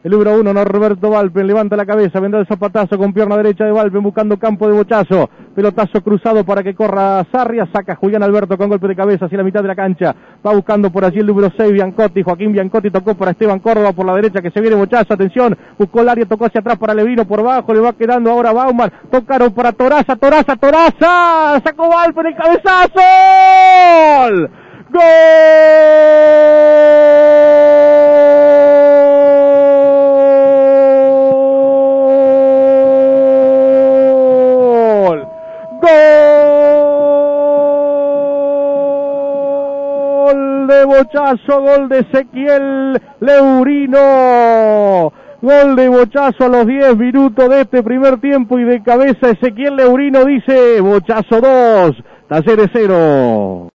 El número 1, Norberto Valpen, levanta la cabeza, vendrá el zapatazo con pierna derecha de Valpen, buscando campo de Bochazo. Pelotazo cruzado para que corra Sarria, saca Julián Alberto con golpe de cabeza hacia la mitad de la cancha. Va buscando por allí el número 6, Biancotti. Joaquín Biancotti tocó para Esteban Córdoba por la derecha, que se viene Bochazo, atención. Buscó el área, tocó hacia atrás para Levino por bajo, le va quedando ahora Bauman. Tocaron para Toraza. Sacó Valpen el cabezazo. ¡Gol! Gol de Bochazo, gol de Ezequiel Leurino. Gol de Bochazo a los 10 minutos de este primer tiempo y de cabeza Ezequiel Leurino dice Bochazo 2, Talleres 0.